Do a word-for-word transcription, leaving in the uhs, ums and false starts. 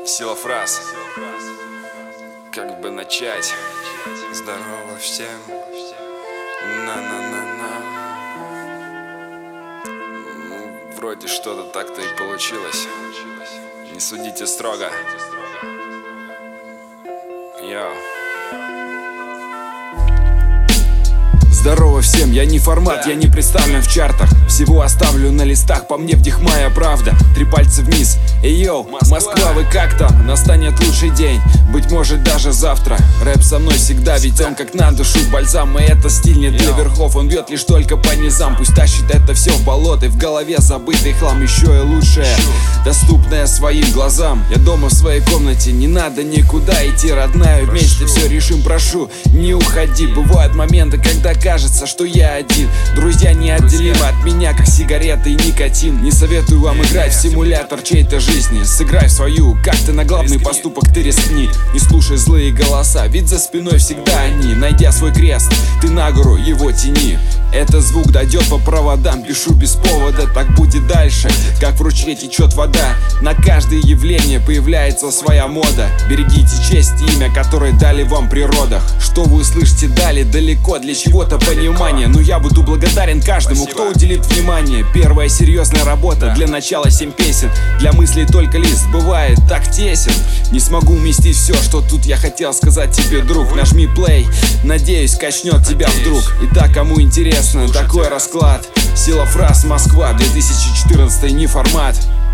Сила фраз. Как бы начать? Здорово всем. На-на-на-на. Ну, вроде что-то так-то и получилось. Не судите строго. Йоу. Здорово всем, я не формат, я не представлен в чартах. Всего оставлю на листах, по мне вдих моя правда. Три пальца вниз, эй йоу, Москва, вы как там? Настанет лучший день, быть может даже завтра. Рэп со мной всегда, ведь он как на душу бальзам. И это стиль не для верхов, он бьет лишь только по низам. Пусть тащит это все в болото, и в голове забытый хлам. Еще и лучшее, доступное своим глазам. Я дома в своей комнате, не надо никуда идти, родная. Вместе все решим, прошу, не уходи. Бывают моменты, когда кажется, что я один. Друзья неотделимы от меня, как сигареты и никотин. Не советую вам играть в симулятор чьей-то жизни. Сыграй в свою, как ты на главный поступок ты рискни. Не слушай злые голоса, ведь за спиной всегда они. Найдя свой крест, ты на гору его тяни. Этот звук дойдет по проводам, пишу без повода, так будет дальше. Как в ручье течет вода, на каждое явление появляется своя мода. Берегите честь и имя, которое дали вам при родах. Что вы услышите далее, далеко для чего-то понимания. Но я буду благодарен каждому, кто уделит внимание. Первая серьезная работа, для начала семь песен. Для мыслей только лист, бывает так тесен. Не смогу уместить все, что тут я хотел сказать тебе, друг. Нажми плей, надеюсь, качнет тебя вдруг. Итак, кому интересно такой расклад? Сила фраз, Москва, две тысячи четырнадцатый, не формат.